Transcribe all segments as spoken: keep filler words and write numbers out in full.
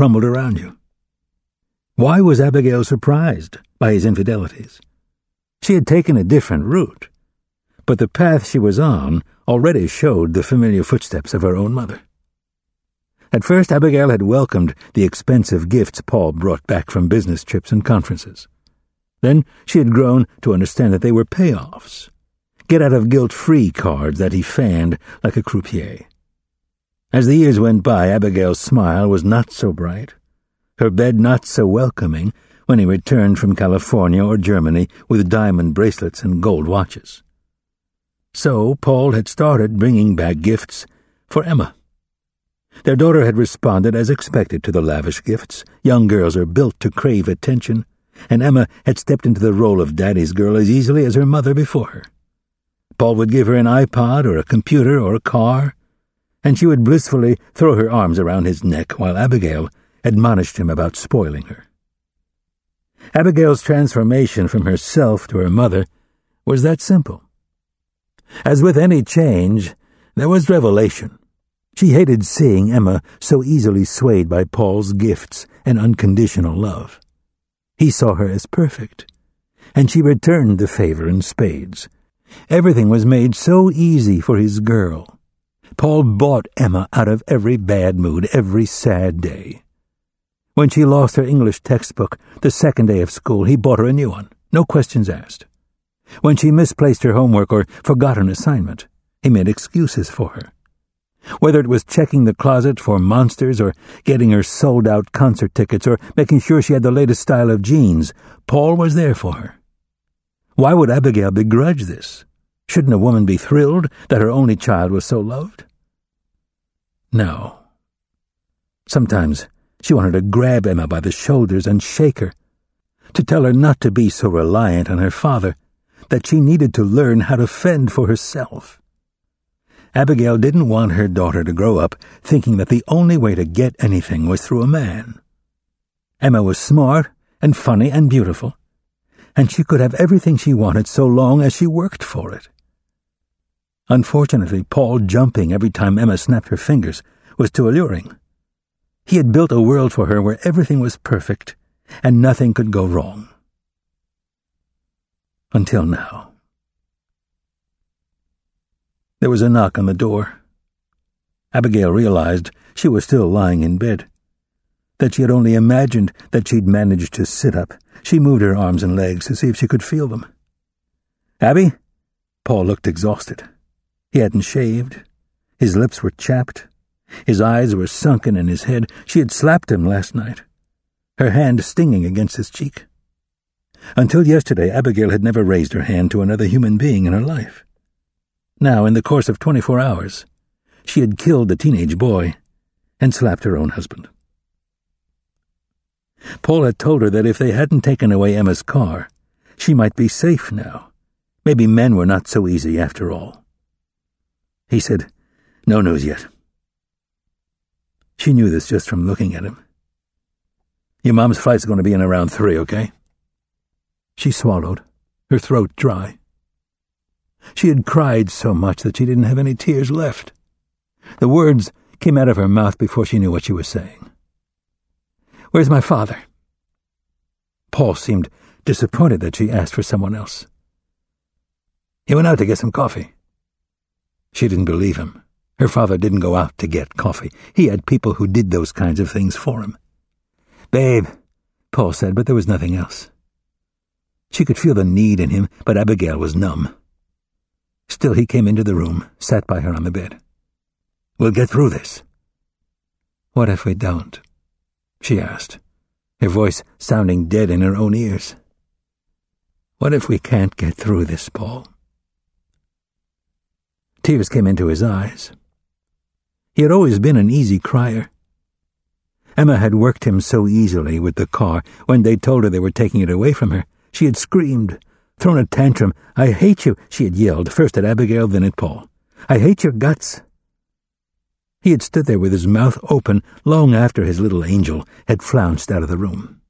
crumbled around you. Why was Abigail surprised by his infidelities? She had taken a different route, but the path she was on already showed the familiar footsteps of her own mother. At first, Abigail had welcomed the expensive gifts Paul brought back from business trips and conferences. Then she had grown to understand that they were payoffs, get-out-of-guilt-free cards that he fanned like a croupier. As the years went by, Abigail's smile was not so bright, her bed not so welcoming when he returned from California or Germany with diamond bracelets and gold watches. So Paul had started bringing back gifts for Emma. Their daughter had responded as expected to the lavish gifts. Young girls are built to crave attention, and Emma had stepped into the role of daddy's girl as easily as her mother before her. Paul would give her an iPod or a computer or a car, and she would blissfully throw her arms around his neck while Abigail admonished him about spoiling her. Abigail's transformation from herself to her mother was that simple. As with any change, there was revelation. She hated seeing Emma so easily swayed by Paul's gifts and unconditional love. He saw her as perfect, and she returned the favor in spades. Everything was made so easy for his girl. Paul bought Emma out of every bad mood, every sad day. When she lost her English textbook the second day of school, he bought her a new one, no questions asked. When she misplaced her homework or forgot an assignment, he made excuses for her. Whether it was checking the closet for monsters or getting her sold-out concert tickets or making sure she had the latest style of jeans, Paul was there for her. Why would Abigail begrudge this? Shouldn't a woman be thrilled that her only child was so loved? No. Sometimes she wanted to grab Emma by the shoulders and shake her, to tell her not to be so reliant on her father, that she needed to learn how to fend for herself. Abigail didn't want her daughter to grow up thinking that the only way to get anything was through a man. Emma was smart and funny and beautiful, and she could have everything she wanted so long as she worked for it. Unfortunately, Paul jumping every time Emma snapped her fingers was too alluring. He had built a world for her where everything was perfect and nothing could go wrong. Until now. There was a knock on the door. Abigail realized she was still lying in bed, that she had only imagined that she'd managed to sit up. She moved her arms and legs to see if she could feel them. "Abby?" Paul looked exhausted. He hadn't shaved. His lips were chapped. His eyes were sunken in his head. She had slapped him last night, her hand stinging against his cheek. Until yesterday, Abigail had never raised her hand to another human being in her life. Now, in the course of twenty-four hours, she had killed a teenage boy and slapped her own husband. Paul had told her that if they hadn't taken away Emma's car, she might be safe now. Maybe men were not so easy after all. He said, "No news yet." She knew this just from looking at him. "Your mom's flight's going to be in around three, okay?" She swallowed, her throat dry. She had cried so much that she didn't have any tears left. The words came out of her mouth before she knew what she was saying. "Where's my father?" Paul seemed disappointed that she asked for someone else. "He went out to get some coffee." She didn't believe him. Her father didn't go out to get coffee. He had people who did those kinds of things for him. "Babe," Paul said, but there was nothing else. She could feel the need in him, but Abigail was numb. Still, he came into the room, sat by her on the bed. "We'll get through this." "What if we don't?" she asked, her voice sounding dead in her own ears. "What if we can't get through this, Paul?" Tears came into his eyes. He had always been an easy crier. Emma had worked him so easily with the car. When they told her they were taking it away from her, she had screamed, thrown a tantrum. "I hate you," she had yelled, first at Abigail, then at Paul. "I hate your guts." He had stood there with his mouth open long after his little angel had flounced out of the room.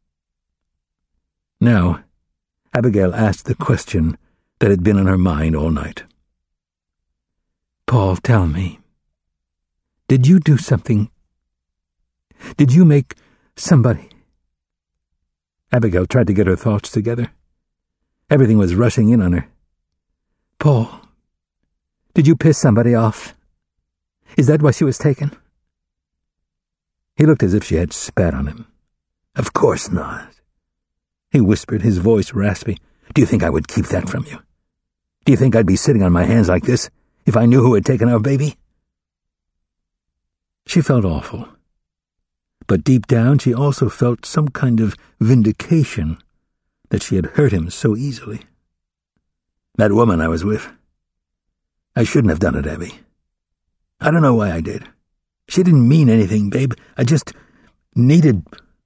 Now, Abigail asked the question that had been on her mind all night. "Paul, tell me, did you do something? Did you make Somebody. Abigail tried to get her thoughts together. Everything was rushing in on her. Paul, did you piss somebody off? Is that why she was taken? He looked as if she had spat on him. Of course not. He whispered, his voice raspy. Do you think I would keep that from you? Do you think I'd be sitting on my hands like this if I knew who had taken our baby? She felt awful. But deep down she also felt some kind of vindication that she had hurt him so easily. That woman I was with. I shouldn't have done it, Abby. I don't know why I did. She didn't mean anything, babe. I just needed...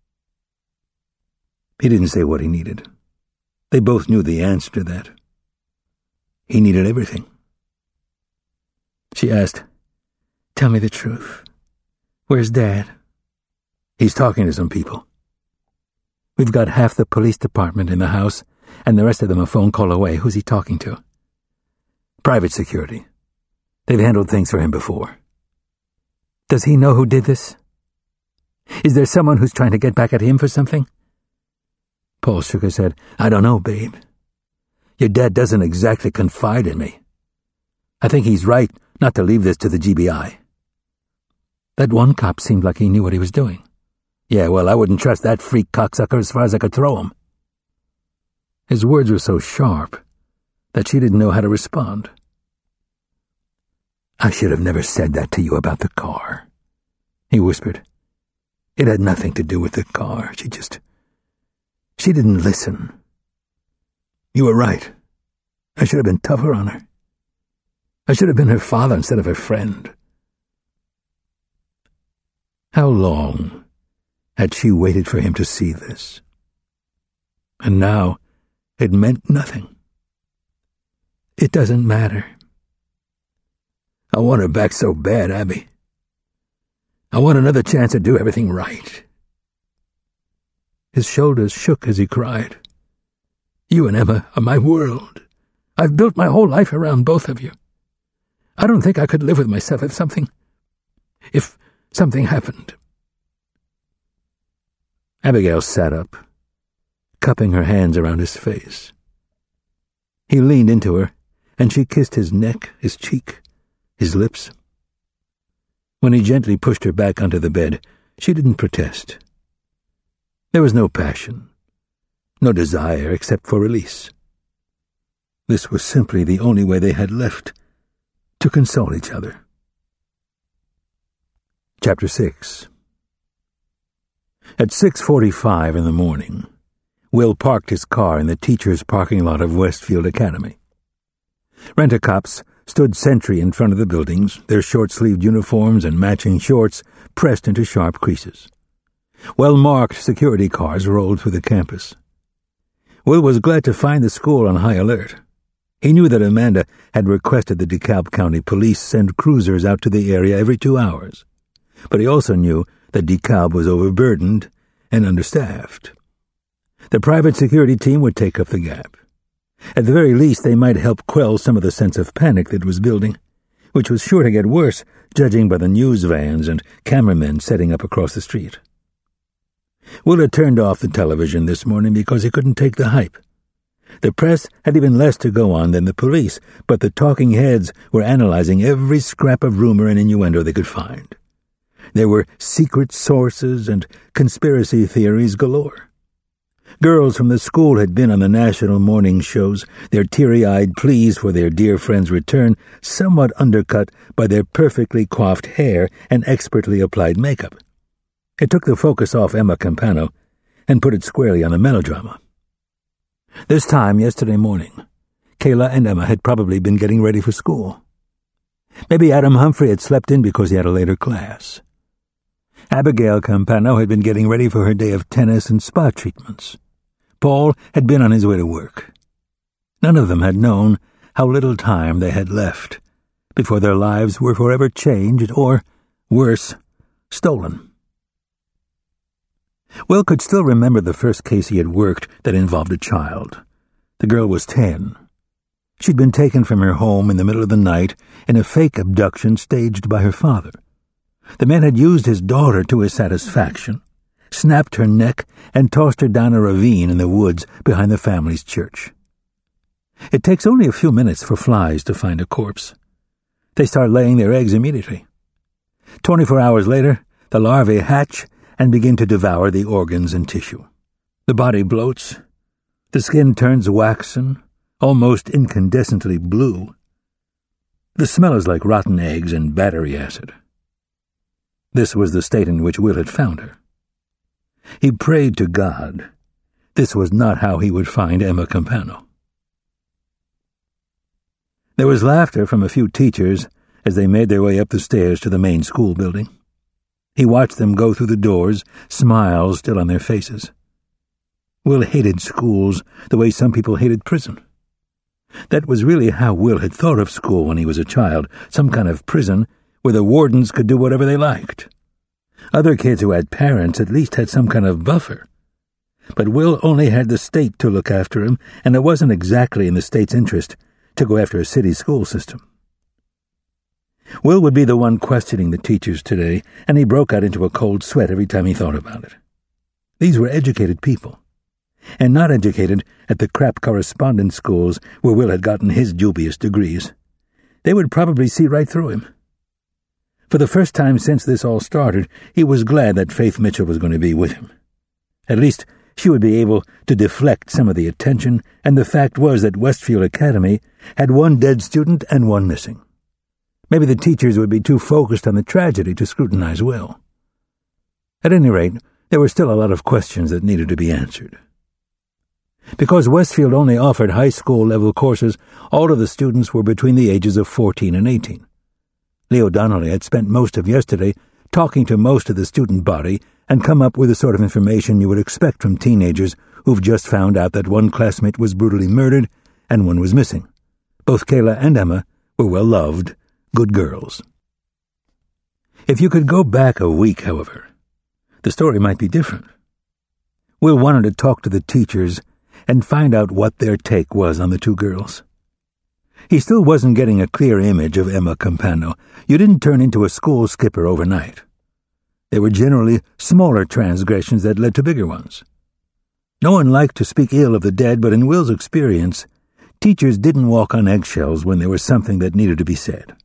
He didn't say what he needed. They both knew the answer to that. He needed everything. She asked, Tell me the truth. Where's Dad? He's talking to some people. We've got half the police department in the house, and the rest of them a phone call away. Who's he talking to? Private security. They've handled things for him before. Does he know who did this? Is there someone who's trying to get back at him for something? Paul shook his head. I don't know, babe. Your dad doesn't exactly confide in me. I think he's right not to leave this to the G B I. That one cop seemed like he knew what he was doing. Yeah, well, I wouldn't trust that freak cocksucker as far as I could throw him. His words were so sharp that she didn't know how to respond. I should have never said that to you about the car, he whispered. It had nothing to do with the car. She just... She didn't listen. You were right. I should have been tougher on her. I should have been her father instead of her friend. How long had she waited for him to see this? And now it meant nothing. It doesn't matter. I want her back so bad, Abby. I want another chance to do everything right. His shoulders shook as he cried. You and Emma are my world. I've built my whole life around both of you. I don't think I could live with myself if something... if something happened. Abigail sat up, cupping her hands around his face. He leaned into her, and she kissed his neck, his cheek, his lips. When he gently pushed her back onto the bed, she didn't protest. There was no passion, no desire except for release. This was simply the only way they had left to console each other. Chapter six. At six forty-five in the morning, Will parked his car in the teacher's parking lot of Westfield Academy. Rent-a-cops stood sentry in front of the buildings, their short-sleeved uniforms and matching shorts pressed into sharp creases. Well-marked security cars rolled through the campus. Will was glad to find the school on high alert. He knew that Amanda had requested the DeKalb County Police send cruisers out to the area every two hours, but he also knew that DeKalb was overburdened and understaffed. The private security team would take up the gap. At the very least, they might help quell some of the sense of panic that was building, which was sure to get worse, judging by the news vans and cameramen setting up across the street. Will had turned off the television this morning because he couldn't take the hype. The press had even less to go on than the police, but the talking heads were analyzing every scrap of rumor and innuendo they could find. There were secret sources and conspiracy theories galore. Girls from the school had been on the national morning shows, their teary-eyed pleas for their dear friend's return somewhat undercut by their perfectly coiffed hair and expertly applied makeup. It took the focus off Emma Campano and put it squarely on the melodrama. This time, yesterday morning, Kayla and Emma had probably been getting ready for school. Maybe Adam Humphrey had slept in because he had a later class. Abigail Campano had been getting ready for her day of tennis and spa treatments. Paul had been on his way to work. None of them had known how little time they had left before their lives were forever changed or, worse, stolen. Will could still remember the first case he had worked that involved a child. The girl was ten. She'd been taken from her home in the middle of the night in a fake abduction staged by her father. The man had used his daughter to his satisfaction, snapped her neck, and tossed her down a ravine in the woods behind the family's church. It takes only a few minutes for flies to find a corpse. They start laying their eggs immediately. Twenty-four hours later, the larvae hatch and begin to devour the organs and tissue. The body bloats. The skin turns waxen, almost incandescently blue. The smell is like rotten eggs and battery acid. This was the state in which Will had found her. He prayed to God. This was not how he would find Emma Campano. There was laughter from a few teachers as they made their way up the stairs to the main school building. He watched them go through the doors, smiles still on their faces. Will hated schools the way some people hated prison. That was really how Will had thought of school when he was a child, some kind of prison where the wardens could do whatever they liked. Other kids who had parents at least had some kind of buffer. But Will only had the state to look after him, and it wasn't exactly in the state's interest to go after a city school system. Will would be the one questioning the teachers today, and he broke out into a cold sweat every time he thought about it. These were educated people, and not educated at the crap correspondence schools where Will had gotten his dubious degrees. They would probably see right through him. For the first time since this all started, he was glad that Faith Mitchell was going to be with him. At least she would be able to deflect some of the attention, and the fact was that Westfield Academy had one dead student and one missing. Maybe the teachers would be too focused on the tragedy to scrutinize Will. At any rate, there were still a lot of questions that needed to be answered. Because Westfield only offered high school-level courses, all of the students were between the ages of fourteen and eighteen. Leo Donnelly had spent most of yesterday talking to most of the student body and come up with the sort of information you would expect from teenagers who've just found out that one classmate was brutally murdered and one was missing. Both Kayla and Emma were well-loved, good girls. If you could go back a week, however, the story might be different. Will wanted to talk to the teachers and find out what their take was on the two girls. He still wasn't getting a clear image of Emma Campano. You didn't turn into a school skipper overnight. There were generally smaller transgressions that led to bigger ones. No one liked to speak ill of the dead, but in Will's experience, teachers didn't walk on eggshells when there was something that needed to be said.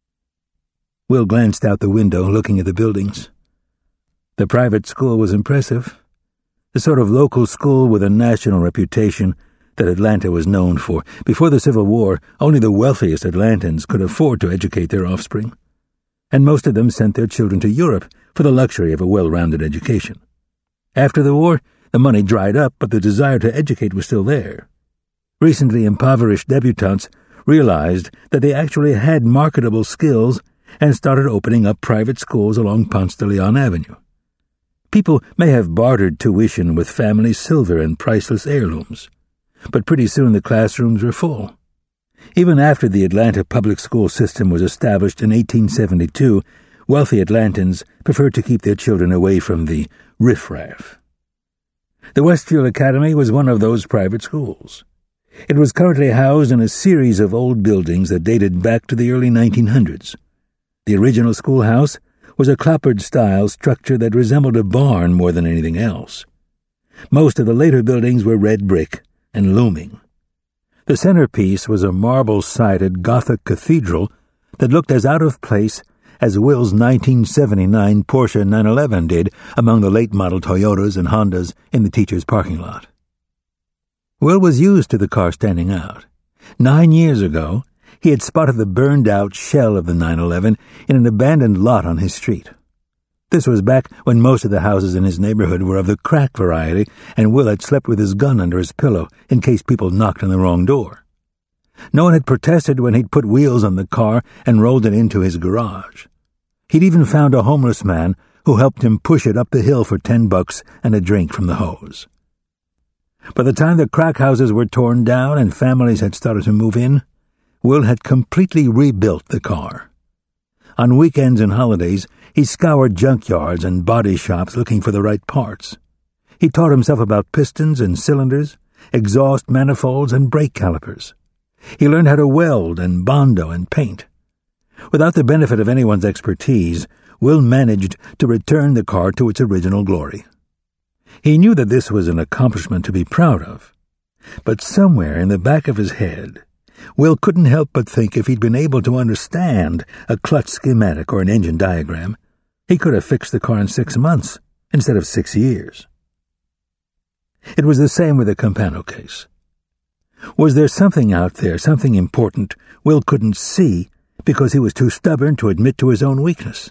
Will glanced out the window, looking at the buildings. The private school was impressive, the sort of local school with a national reputation that Atlanta was known for. Before the Civil War, only the wealthiest Atlantans could afford to educate their offspring, and most of them sent their children to Europe for the luxury of a well-rounded education. After the war, the money dried up, but the desire to educate was still there. Recently impoverished debutantes realized that they actually had marketable skills and started opening up private schools along Ponce de Leon Avenue. People may have bartered tuition with family silver and priceless heirlooms, but pretty soon the classrooms were full. Even after the Atlanta public school system was established in eighteen seventy-two, wealthy Atlantans preferred to keep their children away from the riffraff. The Westfield Academy was one of those private schools. It was currently housed in a series of old buildings that dated back to the early nineteen hundreds. The original schoolhouse was a clapboard-style structure that resembled a barn more than anything else. Most of the later buildings were red brick and looming. The centerpiece was a marble-sided Gothic cathedral that looked as out of place as Will's nineteen seventy-nine Porsche nine eleven did among the late-model Toyotas and Hondas in the teacher's parking lot. Will was used to the car standing out. Nine years ago, he had spotted the burned-out shell of the nine eleven in an abandoned lot on his street. This was back when most of the houses in his neighborhood were of the crack variety, and Will had slept with his gun under his pillow in case people knocked on the wrong door. No one had protested when he'd put wheels on the car and rolled it into his garage. He'd even found a homeless man who helped him push it up the hill for ten bucks and a drink from the hose. By the time the crack houses were torn down and families had started to move in, Will had completely rebuilt the car. On weekends and holidays, he scoured junkyards and body shops looking for the right parts. He taught himself about pistons and cylinders, exhaust manifolds and brake calipers. He learned how to weld and bondo and paint. Without the benefit of anyone's expertise, Will managed to return the car to its original glory. He knew that this was an accomplishment to be proud of, but somewhere in the back of his head, Will couldn't help but think if he'd been able to understand a clutch schematic or an engine diagram, he could have fixed the car in six months instead of six years. It was the same with the Campano case. Was there something out there, something important, Will couldn't see because he was too stubborn to admit to his own weakness?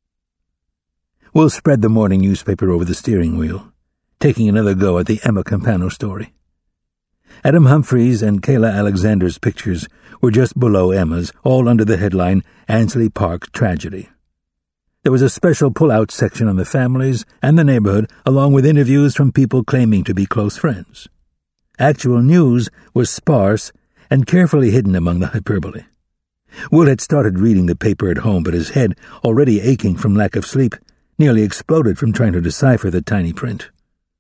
Will spread the morning newspaper over the steering wheel, taking another go at the Emma Campano story. Adam Humphreys and Kayla Alexander's pictures were just below Emma's, all under the headline, Ansley Park Tragedy. There was a special pull-out section on the families and the neighborhood, along with interviews from people claiming to be close friends. Actual news was sparse and carefully hidden among the hyperbole. Will had started reading the paper at home, but his head, already aching from lack of sleep, nearly exploded from trying to decipher the tiny print.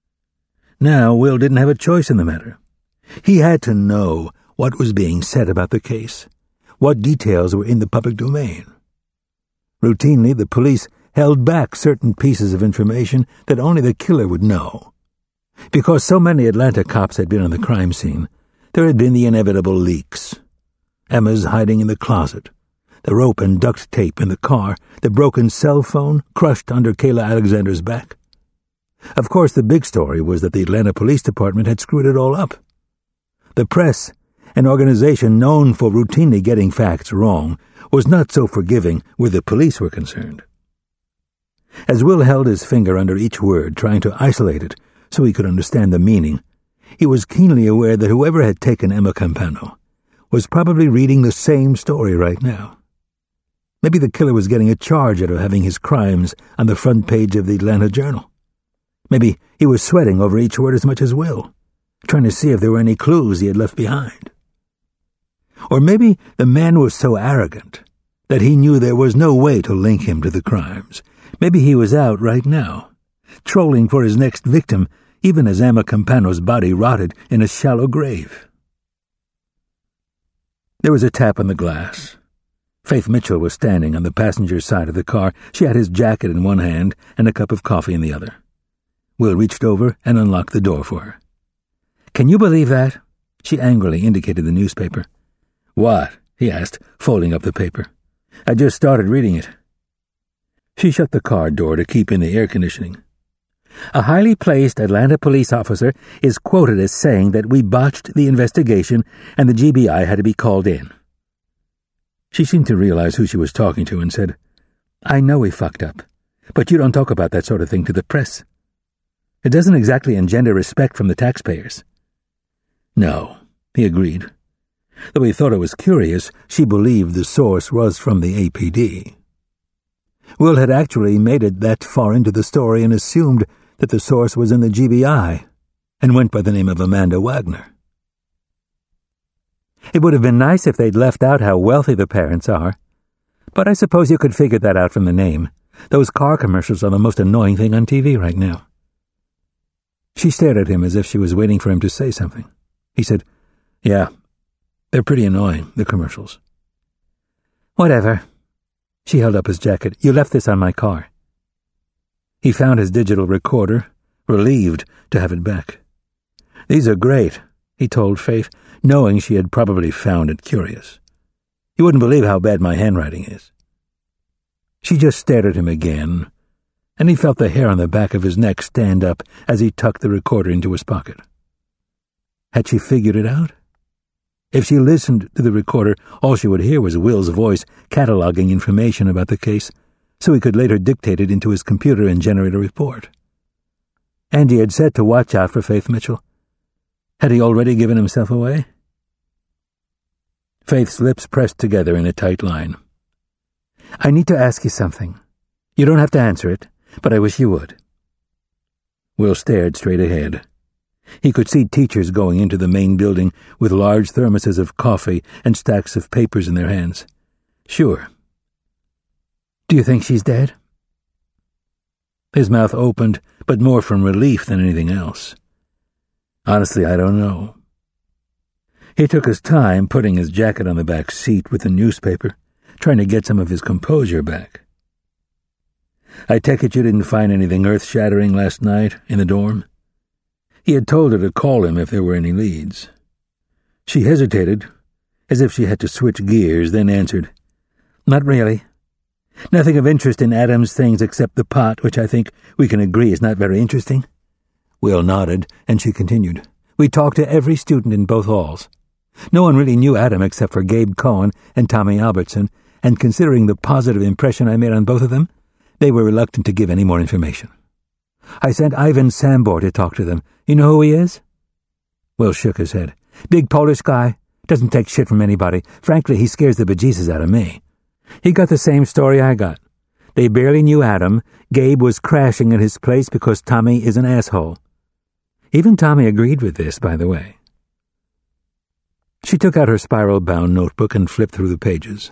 Now Will didn't have a choice in the matter. He had to know what was being said about the case, what details were in the public domain. Routinely, the police held back certain pieces of information that only the killer would know. Because so many Atlanta cops had been on the crime scene, there had been the inevitable leaks. Emma's hiding in the closet, the rope and duct tape in the car, the broken cell phone crushed under Kayla Alexander's back. Of course, the big story was that the Atlanta Police Department had screwed it all up. The press, an organization known for routinely getting facts wrong, was not so forgiving where the police were concerned. As Will held his finger under each word, trying to isolate it so he could understand the meaning, he was keenly aware that whoever had taken Emma Campano was probably reading the same story right now. Maybe the killer was getting a charge out of having his crimes on the front page of the Atlanta Journal. Maybe he was sweating over each word as much as Will, trying to see if there were any clues he had left behind. Or maybe the man was so arrogant that he knew there was no way to link him to the crimes. Maybe he was out right now, trolling for his next victim, even as Emma Campano's body rotted in a shallow grave. There was a tap on the glass. Faith Mitchell was standing on the passenger side of the car. She had his jacket in one hand and a cup of coffee in the other. Will reached over and unlocked the door for her. "Can you believe that?" She angrily indicated the newspaper. "What?" he asked, folding up the paper. "I just started reading it." She shut the car door to keep in the air conditioning. "A highly placed Atlanta police officer is quoted as saying that we botched the investigation and the G B I had to be called in." She seemed to realize who she was talking to and said, "I know we fucked up, but you don't talk about that sort of thing to the press. It doesn't exactly engender respect from the taxpayers." "No," he agreed. Though he thought it was curious, she believed the source was from the A P D. Will had actually made it that far into the story and assumed that the source was in the G B I and went by the name of Amanda Wagner. "It would have been nice if they'd left out how wealthy the parents are, but I suppose you could figure that out from the name. Those car commercials are the most annoying thing on T V right now." She stared at him as if she was waiting for him to say something. He said, "Yeah, they're pretty annoying, the commercials." "Whatever." She held up his jacket. "You left this on my car." He found his digital recorder, relieved to have it back. "These are great," he told Faith, knowing she had probably found it curious. "You wouldn't believe how bad my handwriting is." She just stared at him again, and he felt the hair on the back of his neck stand up as he tucked the recorder into his pocket. Had she figured it out? If she listened to the recorder, all she would hear was Will's voice cataloging information about the case, so he could later dictate it into his computer and generate a report. And he had said to watch out for Faith Mitchell. Had he already given himself away? Faith's lips pressed together in a tight line. "I need to ask you something. You don't have to answer it, but I wish you would." Will stared straight ahead. He could see teachers going into the main building with large thermoses of coffee and stacks of papers in their hands. "Sure." "Do you think she's dead?" His mouth opened, but more from relief than anything else. "Honestly, I don't know." He took his time putting his jacket on the back seat with the newspaper, trying to get some of his composure back. I take it you didn't find anything earth-shattering last night in the dorm?" He had told her to call him if there were any leads. She hesitated, as if she had to switch gears, then answered, "Not really. Nothing of interest in Adam's things except the pot, which I think we can agree is not very interesting." Will nodded, and she continued, "We talked to every student in both halls. No one really knew Adam except for Gabe Cohen and Tommy Albertson, and considering the positive impression I made on both of them, they were reluctant to give any more information. I sent Ivan Sambor to talk to them. You know who he is?" Will shook his head. "Big Polish guy. Doesn't take shit from anybody. Frankly, he scares the bejesus out of me. He got the same story I got. They barely knew Adam. Gabe was crashing at his place because Tommy is an asshole. Even Tommy agreed with this, by the way." She took out her spiral-bound notebook and flipped through the pages.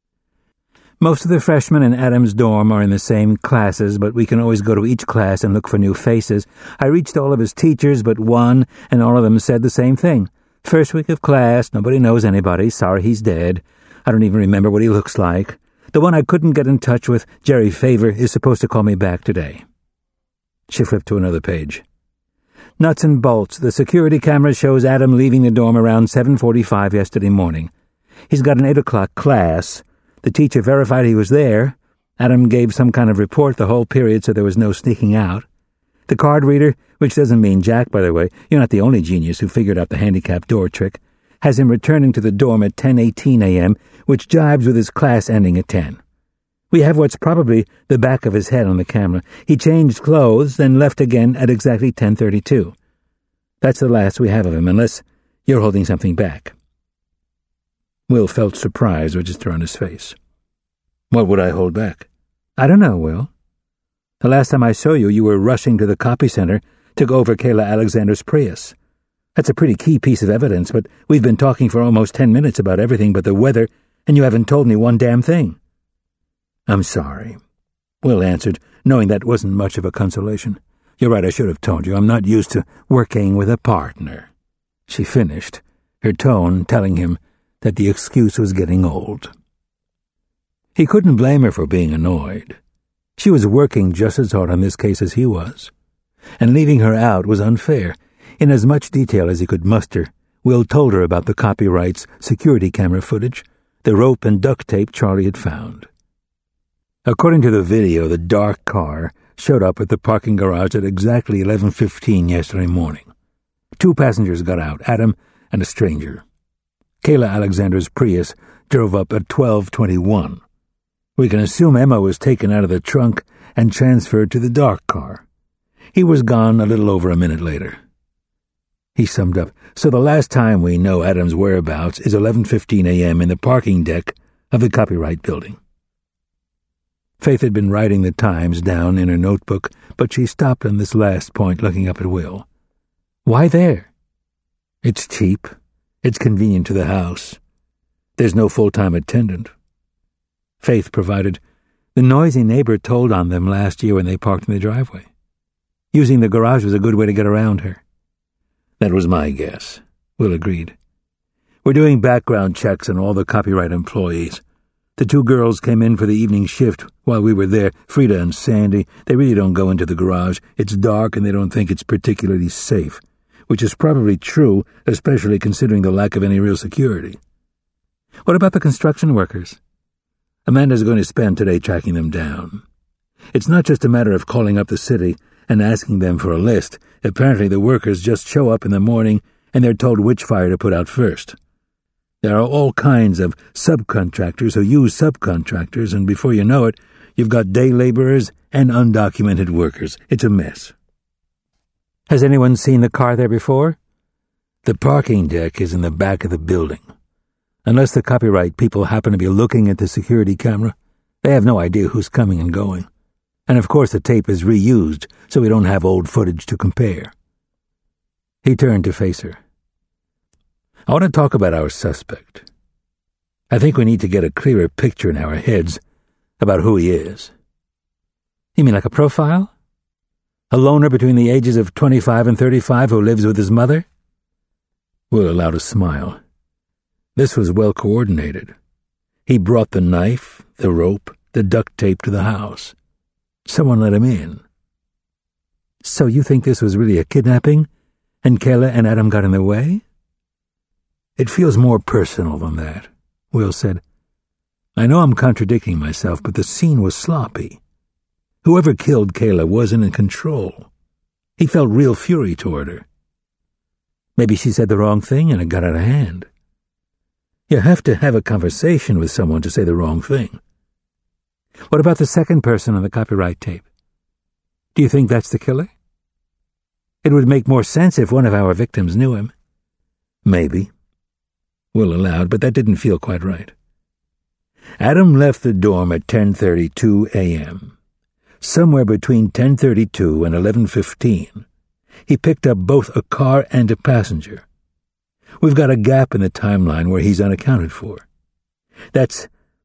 "Most of the freshmen in Adam's dorm are in the same classes, but we can always go to each class and look for new faces. I reached all of his teachers but one, and all of them said the same thing. First week of class, nobody knows anybody. Sorry he's dead. I don't even remember what he looks like. The one I couldn't get in touch with, Jerry Favor, is supposed to call me back today." She flipped to another page. "Nuts and bolts. The security camera shows Adam leaving the dorm around seven forty-five yesterday morning. He's got an eight o'clock class. The teacher verified he was there. Adam gave some kind of report the whole period, so there was no sneaking out. The card reader, which doesn't mean jack, by the way, you're not the only genius who figured out the handicap door trick, has him returning to the dorm at ten eighteen a.m., which jibes with his class ending at ten. We have what's probably the back of his head on the camera. He changed clothes, then left again at exactly ten thirty-two. That's the last we have of him, unless you're holding something back." Will felt surprise register on his face. "What would I hold back?" "I don't know, Will. The last time I saw you, you were rushing to the copy center to go over Kayla Alexander's Prius. That's a pretty key piece of evidence, but we've been talking for almost ten minutes about everything but the weather, and you haven't told me one damn thing." "I'm sorry," Will answered, knowing that wasn't much of a consolation. "You're right, I should have told you. I'm not used to working with a partner." She finished, her tone telling him that the excuse was getting old. He couldn't blame her for being annoyed. She was working just as hard on this case as he was, and leaving her out was unfair. In as much detail as he could muster, Will told her about the copyrights, security camera footage, the rope and duct tape Charlie had found. According to the video, the dark car showed up at the parking garage at exactly eleven fifteen yesterday morning. Two passengers got out, Adam and a stranger. Kayla Alexander's Prius drove up at twelve twenty-one. We can assume Emma was taken out of the trunk and transferred to the dark car. He was gone a little over a minute later. He summed up, "So the last time we know Adam's whereabouts is eleven fifteen a.m. in the parking deck of the Copyright Building." Faith had been writing the times down in her notebook, but she stopped on this last point, looking up at Will. "Why there?" "It's cheap. It's convenient to the house. There's no full-time attendant." Faith provided, "The noisy neighbor told on them last year when they parked in the driveway. Using the garage was a good way to get around her." "That was my guess," Will agreed. "We're doing background checks on all the copyright employees. The two girls came in for the evening shift while we were there, Frida and Sandy. They really don't go into the garage. It's dark and they don't think it's particularly safe, which is probably true, especially considering the lack of any real security." "What about the construction workers?" "Amanda's going to spend today tracking them down. It's not just a matter of calling up the city and asking them for a list. Apparently the workers just show up in the morning and they're told which fire to put out first. There are all kinds of subcontractors who use subcontractors, and before you know it, you've got day laborers and undocumented workers. It's a mess." "Has anyone seen the car there before?" "The parking deck is in the back of the building. Unless the copyright people happen to be looking at the security camera, they have no idea who's coming and going. And of course the tape is reused, so we don't have old footage to compare." He turned to face her. "I want to talk about our suspect. I think we need to get a clearer picture in our heads about who he is." "You mean like a profile? A loner between the ages of twenty-five and thirty-five who lives with his mother?" Will allowed a smile. This was well coordinated. He brought the knife, the rope, the duct tape to the house. Someone let him in. So you think this was really a kidnapping, and Kayla and Adam got in the way? It feels more personal than that, Will said. I know I'm contradicting myself, but the scene was sloppy. Whoever killed Kayla wasn't in control. He felt real fury toward her. Maybe she said the wrong thing and it got out of hand. You have to have a conversation with someone to say the wrong thing. What about the second person on the copyright tape? Do you think that's the killer? It would make more sense if one of our victims knew him. Maybe. Will allowed, but that didn't feel quite right. Adam left the dorm at ten thirty-two a.m. Somewhere between ten thirty-two and eleven fifteen, he picked up both a car and a passenger. We've got a gap in the timeline where he's unaccounted for. That's...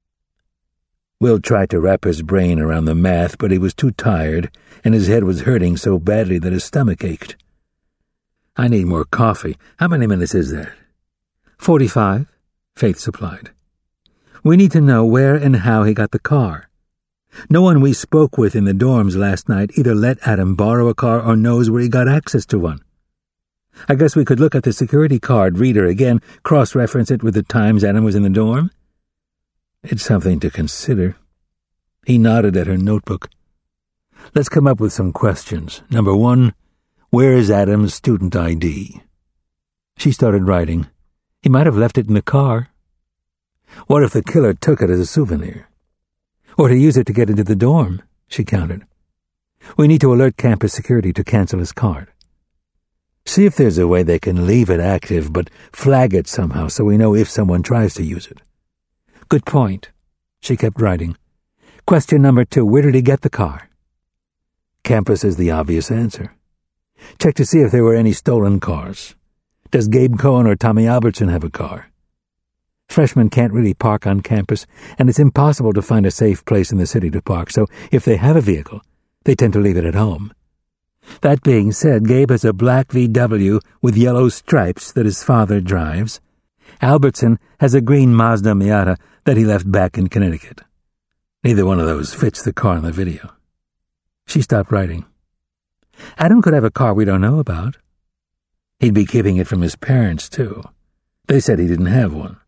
Will tried to wrap his brain around the math, but he was too tired, and his head was hurting so badly that his stomach ached. I need more coffee. How many minutes is that? Forty-five, Faith supplied. We need to know where and how he got the car. No one we spoke with in the dorms last night either let Adam borrow a car or knows where he got access to one. I guess we could look at the security card reader again, cross-reference it with the times Adam was in the dorm. It's something to consider. He nodded at her notebook. Let's come up with some questions. Number one, where is Adam's student I D? She started writing. He might have left it in the car. What if the killer took it as a souvenir? Or to use it to get into the dorm, she countered. We need to alert campus security to cancel his card. See if there's a way they can leave it active, but flag it somehow so we know if someone tries to use it. Good point. She kept writing. Question number two, where did he get the car? Campus is the obvious answer. Check to see if there were any stolen cars. Does Gabe Cohen or Tommy Albertson have a car? Freshmen can't really park on campus, and it's impossible to find a safe place in the city to park, so if they have a vehicle, they tend to leave it at home. That being said, Gabe has a black V W with yellow stripes that his father drives. Albertson has a green Mazda Miata that he left back in Connecticut. Neither one of those fits the car in the video. She stopped writing. Adam could have a car we don't know about. He'd be keeping it from his parents, too. They said he didn't have one.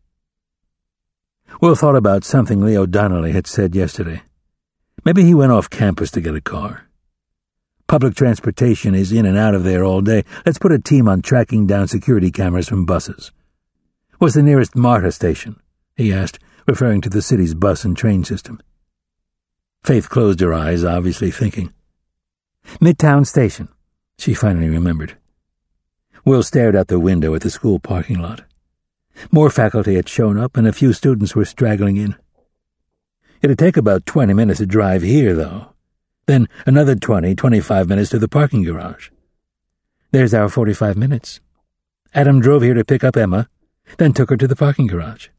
Will thought about something Leo Donnelly had said yesterday. Maybe he went off campus to get a car. Public transportation is in and out of there all day. Let's put a team on tracking down security cameras from buses. What's the nearest MARTA station? He asked, referring to the city's bus and train system. Faith closed her eyes, obviously thinking. Midtown Station, she finally remembered. Will stared out the window at the school parking lot. More faculty had shown up, and a few students were straggling in. It'd take about twenty minutes to drive here, though. Then another twenty, twenty-five minutes to the parking garage. There's our forty-five minutes. Adam drove here to pick up Emma, then took her to the parking garage.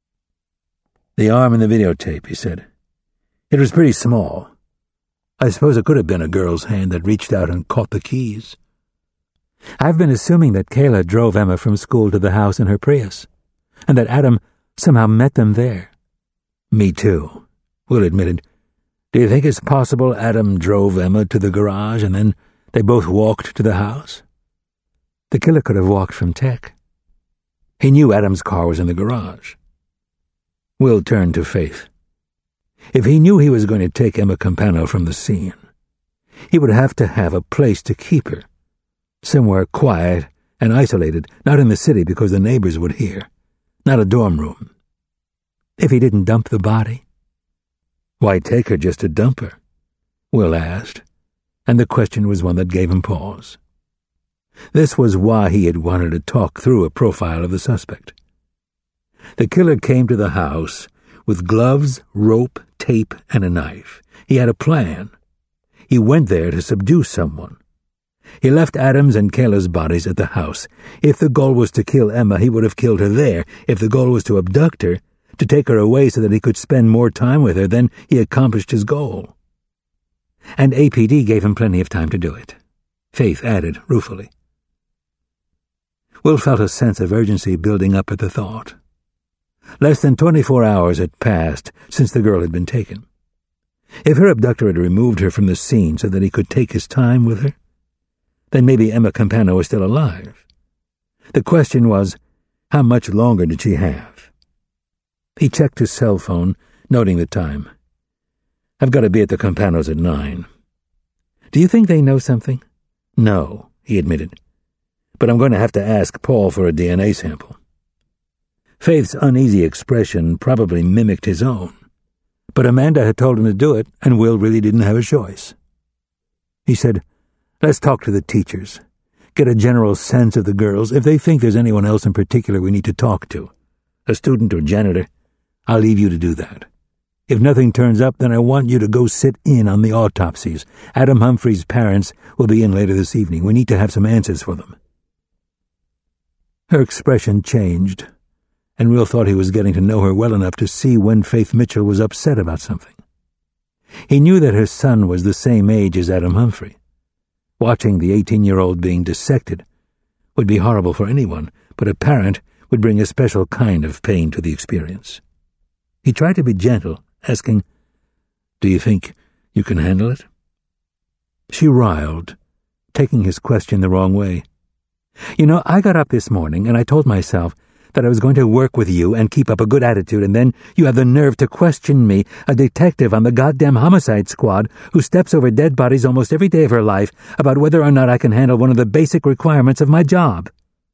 The arm in the videotape, he said. It was pretty small. I suppose it could have been a girl's hand that reached out and caught the keys. I've been assuming that Kayla drove Emma from school to the house in her Prius, and that Adam somehow met them there. Me too, Will admitted. Do you think it's possible Adam drove Emma to the garage and then they both walked to the house? The killer could have walked from Tech. He knew Adam's car was in the garage. Will turned to Faith. If he knew he was going to take Emma Campano from the scene, he would have to have a place to keep her. Somewhere quiet and isolated, not in the city because the neighbors would hear, not a dorm room. If he didn't dump the body? Why take her just to dump her? Will asked, and the question was one that gave him pause. This was why he had wanted to talk through a profile of the suspect. The killer came to the house with gloves, rope, tape, and a knife. He had a plan. He went there to subdue someone. He left Adam's and Kayla's bodies at the house. If the goal was to kill Emma, he would have killed her there. If the goal was to abduct her, to take her away so that he could spend more time with her, then he accomplished his goal. And A P D gave him plenty of time to do it, Faith added ruefully. Will felt a sense of urgency building up at the thought. Less than twenty-four hours had passed since the girl had been taken. If her abductor had removed her from the scene so that he could take his time with her, then maybe Emma Campano was still alive. The question was, how much longer did she have? He checked his cell phone, noting the time. I've got to be at the Campanos at nine. Do you think they know something? No, he admitted. But I'm going to have to ask Paul for a D N A sample. Faith's uneasy expression probably mimicked his own. But Amanda had told him to do it, and Will really didn't have a choice. He said, Let's talk to the teachers. Get a general sense of the girls. If they think there's anyone else in particular we need to talk to, a student or janitor, I'll leave you to do that. If nothing turns up, then I want you to go sit in on the autopsies. Adam Humphrey's parents will be in later this evening. We need to have some answers for them. Her expression changed, and Will thought he was getting to know her well enough to see when Faith Mitchell was upset about something. He knew that her son was the same age as Adam Humphrey. Watching the eighteen-year-old being dissected would be horrible for anyone, but a parent would bring a special kind of pain to the experience. He tried to be gentle, asking, Do you think you can handle it? She riled, taking his question the wrong way. You know, I got up this morning and I told myself that I was going to work with you and keep up a good attitude, and then you have the nerve to question me, a detective on the goddamn homicide squad who steps over dead bodies almost every day of her life, about whether or not I can handle one of the basic requirements of my job.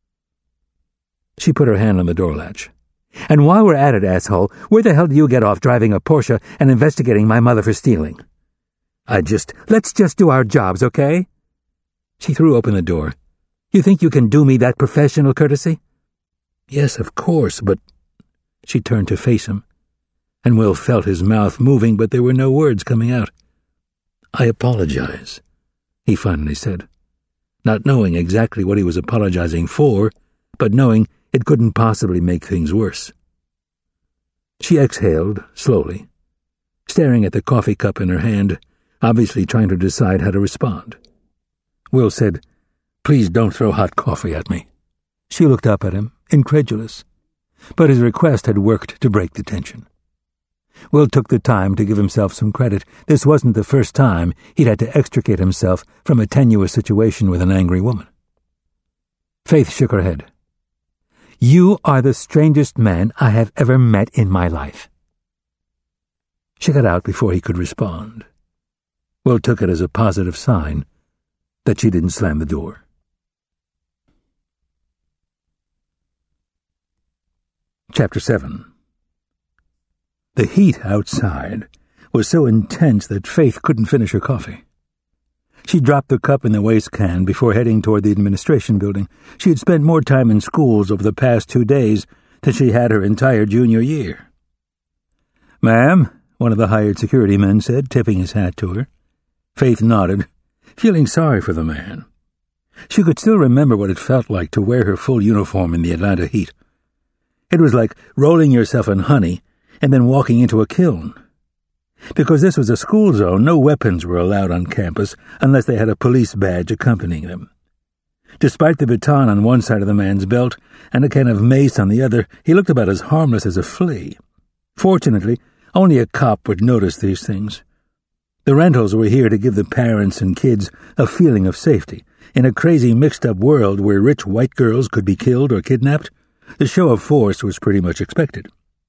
She put her hand on the door latch. And while we're at it, asshole, where the hell do you get off driving a Porsche and investigating my mother for stealing? I just, let's just do our jobs, okay? She threw open the door. You think you can do me that professional courtesy? Yes, of course, but... She turned to face him, and Will felt his mouth moving, but there were no words coming out. I apologize, he finally said, not knowing exactly what he was apologizing for, but knowing it couldn't possibly make things worse. She exhaled, slowly, staring at the coffee cup in her hand, obviously trying to decide how to respond. Will said, Please don't throw hot coffee at me. She looked up at him, incredulous, but his request had worked to break the tension. Will took the time to give himself some credit. This wasn't the first time he'd had to extricate himself from a tenuous situation with an angry woman. Faith shook her head. You are the strangest man I have ever met in my life. She got out before he could respond. Will took it as a positive sign that she didn't slam the door. Chapter seven. The heat outside was so intense that Faith couldn't finish her coffee. She dropped the cup in the waste can before heading toward the administration building. She had spent more time in schools over the past two days than she had her entire junior year. Ma'am, one of the hired security men said, tipping his hat to her. Faith nodded, feeling sorry for the man. She could still remember what it felt like to wear her full uniform in the Atlanta heat. It was like rolling yourself in honey and then walking into a kiln. Because this was a school zone, no weapons were allowed on campus unless they had a police badge accompanying them. Despite the baton on one side of the man's belt and a can of mace on the other, he looked about as harmless as a flea. Fortunately, only a cop would notice these things. The rentals were here to give the parents and kids a feeling of safety. In a crazy mixed-up world where rich white girls could be killed or kidnapped, the show of force was pretty much expected.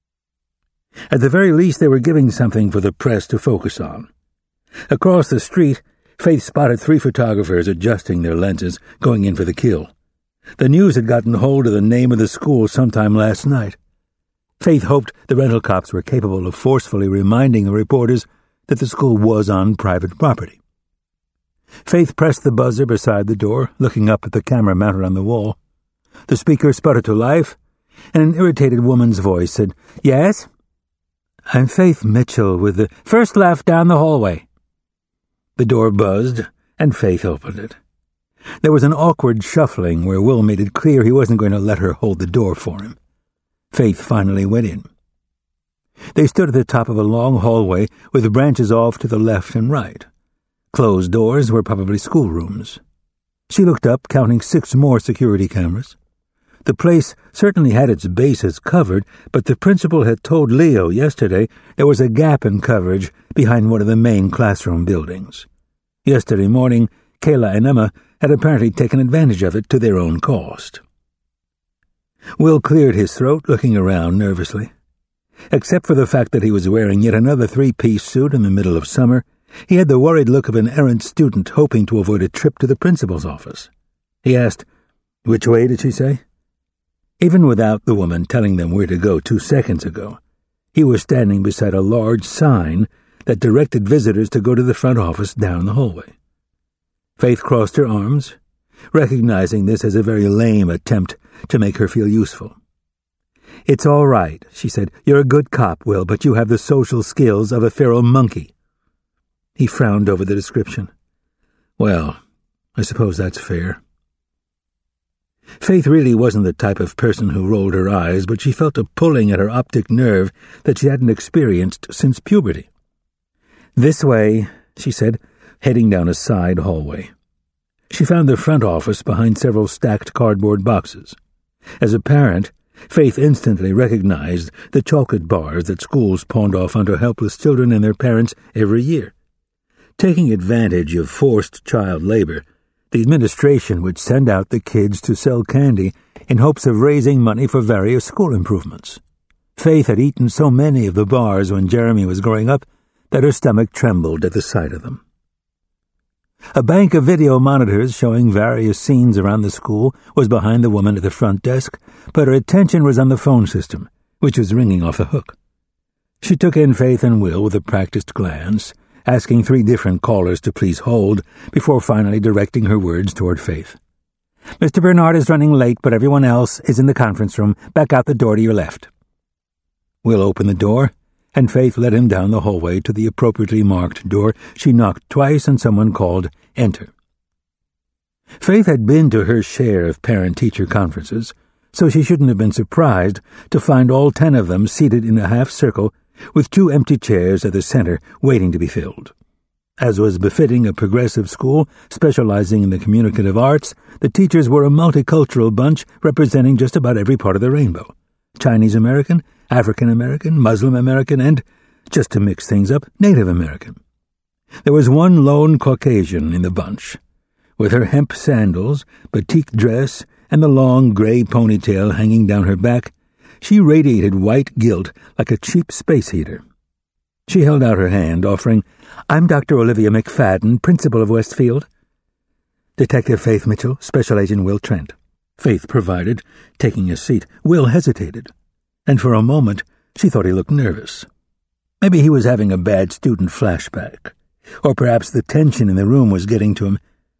At the very least, they were giving something for the press to focus on. Across the street, Faith spotted three photographers adjusting their lenses, going in for the kill. The news had gotten hold of the name of the school sometime last night. Faith hoped the rental cops were capable of forcefully reminding the reporters that the school was on private property. Faith pressed the buzzer beside the door, looking up at the camera mounted on the wall. The speaker sputtered to life, and an irritated woman's voice said, Yes? I'm Faith Mitchell with the first left down the hallway. The door buzzed, and Faith opened it. There was an awkward shuffling where Will made it clear he wasn't going to let her hold the door for him. Faith finally went in. They stood at the top of a long hallway with branches off to the left and right. Closed doors were probably schoolrooms. She looked up, counting six more security cameras. The place certainly had its bases covered, but the principal had told Leo yesterday there was a gap in coverage behind one of the main classroom buildings. Yesterday morning, Kayla and Emma had apparently taken advantage of it to their own cost. Will cleared his throat, looking around nervously. Except for the fact that he was wearing yet another three-piece suit in the middle of summer, he had the worried look of an errant student hoping to avoid a trip to the principal's office. He asked, "Which way did she say?" Even without the woman telling them where to go two seconds ago, he was standing beside a large sign that directed visitors to go to the front office down the hallway. Faith crossed her arms, recognizing this as a very lame attempt to make her feel useful. "It's all right," she said. "You're a good cop, Will, but you have the social skills of a feral monkey." He frowned over the description. "Well, I suppose that's fair." Faith really wasn't the type of person who rolled her eyes, but she felt a pulling at her optic nerve that she hadn't experienced since puberty. "This way," she said, heading down a side hallway. She found the front office behind several stacked cardboard boxes. As a parent, Faith instantly recognized the chocolate bars that schools pawned off onto helpless children and their parents every year. Taking advantage of forced child labor, the administration would send out the kids to sell candy in hopes of raising money for various school improvements. Faith had eaten so many of the bars when Jeremy was growing up that her stomach trembled at the sight of them. A bank of video monitors showing various scenes around the school was behind the woman at the front desk, but her attention was on the phone system, which was ringing off the hook. She took in Faith and Will with a practiced glance, asking three different callers to please hold, before finally directing her words toward Faith. "Mister Bernard is running late, but everyone else is in the conference room, back out the door to your left." Will opened the door, and Faith led him down the hallway to the appropriately marked door. She knocked twice, and someone called, "Enter." Faith had been to her share of parent-teacher conferences, so she shouldn't have been surprised to find all ten of them seated in a half-circle with two empty chairs at the center waiting to be filled. As was befitting a progressive school specializing in the communicative arts, the teachers were a multicultural bunch representing just about every part of the rainbow. Chinese-American, African-American, Muslim-American, and, just to mix things up, Native American. There was one lone Caucasian in the bunch. With her hemp sandals, batik dress, and the long gray ponytail hanging down her back, she radiated white guilt like a cheap space heater. She held out her hand, offering, "I'm Doctor Olivia McFadden, principal of Westfield." "Detective Faith Mitchell, Special Agent Will Trent." Faith provided, taking a seat. Will hesitated, and for a moment she thought he looked nervous. Maybe he was having a bad student flashback, or perhaps the tension in the room was getting to him.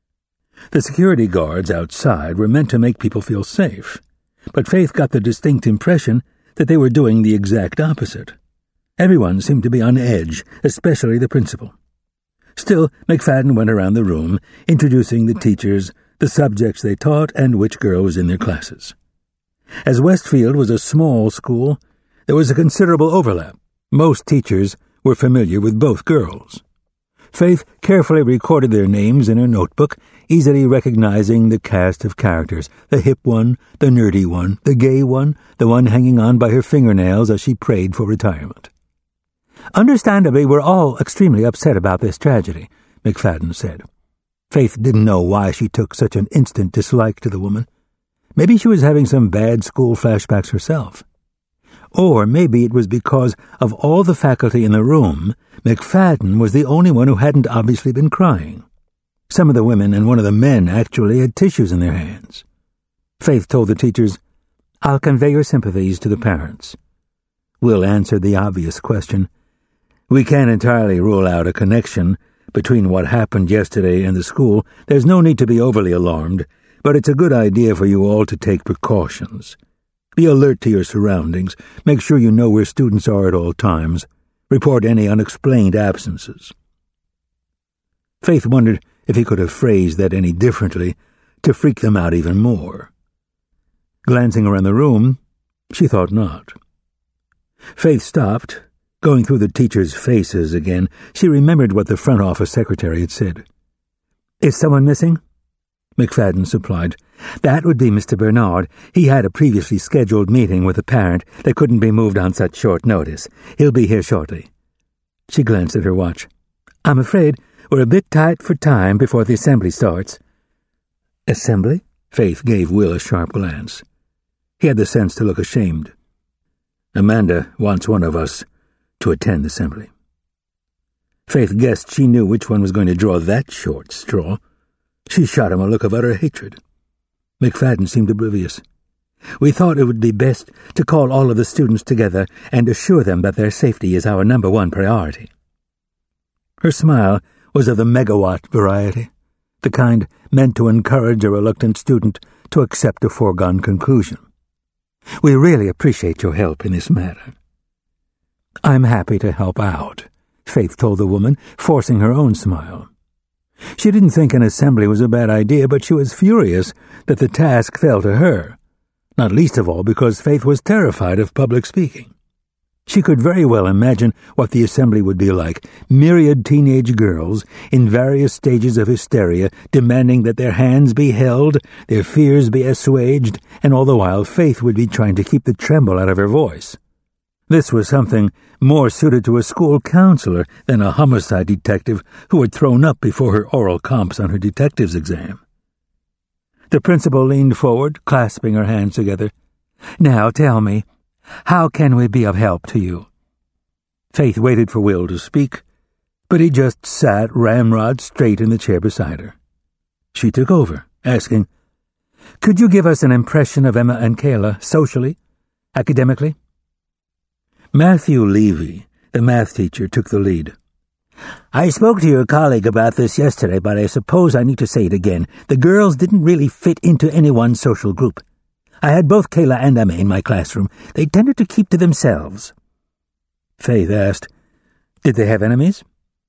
The security guards outside were meant to make people feel safe, but Faith got the distinct impression that they were doing the exact opposite. Everyone seemed to be on edge, especially the principal. Still, McFadden went around the room, introducing the teachers, the subjects they taught, and which girl was in their classes. As Westfield was a small school, there was a considerable overlap. Most teachers were familiar with both girls. Faith carefully recorded their names in her notebook, easily recognizing the cast of characters, the hip one, the nerdy one, the gay one, the one hanging on by her fingernails as she prayed for retirement. "Understandably, we're all extremely upset about this tragedy," McFadden said. Faith didn't know why she took such an instant dislike to the woman. Maybe she was having some bad school flashbacks herself. Or maybe it was because of all the faculty in the room, McFadden was the only one who hadn't obviously been crying. Some of the women and one of the men actually had tissues in their hands. Faith told the teachers, "I'll convey your sympathies to the parents." Will answered the obvious question. "We can't entirely rule out a connection between what happened yesterday and the school. There's no need to be overly alarmed, but it's a good idea for you all to take precautions. Be alert to your surroundings. Make sure you know where students are at all times. Report any unexplained absences." Faith wondered if he could have phrased that any differently to freak them out even more. Glancing around the room, she thought not. Faith stopped. Going through the teachers' faces again, she remembered what the front office secretary had said. "Is someone missing?" McFadden supplied. "That would be Mister Bernard. He had a previously scheduled meeting with a parent that couldn't be moved on such short notice. He'll be here shortly." She glanced at her watch. "I'm afraid we're a bit tight for time before the assembly starts." "Assembly?" Faith gave Will a sharp glance. He had the sense to look ashamed. "Amanda wants one of us to attend assembly." Faith guessed she knew which one was going to draw that short straw. She shot him a look of utter hatred. McFadden seemed oblivious. "We thought it would be best to call all of the students together and assure them that their safety is our number one priority." Her smile was of the megawatt variety, the kind meant to encourage a reluctant student to accept a foregone conclusion. "We really appreciate your help in this matter." "I'm happy to help out," Faith told the woman, forcing her own smile. She didn't think an assembly was a bad idea, but she was furious that the task fell to her, not least of all because Faith was terrified of public speaking. She could very well imagine what the assembly would be like, myriad teenage girls in various stages of hysteria demanding that their hands be held, their fears be assuaged, and all the while Faith would be trying to keep the tremble out of her voice. This was something more suited to a school counselor than a homicide detective who had thrown up before her oral comps on her detective's exam. The principal leaned forward, clasping her hands together. "Now tell me, how can we be of help to you?" Faith waited for Will to speak, but he just sat ramrod straight in the chair beside her. She took over, asking, "Could you give us an impression of Emma and Kayla, socially, academically?" Matthew Levy, the math teacher, took the lead. "I spoke to your colleague about this yesterday, but I suppose I need to say it again. The girls didn't really fit into any one social group. I had both Kayla and Emma in my classroom. They tended to keep to themselves." Faith asked, "Did they have enemies?"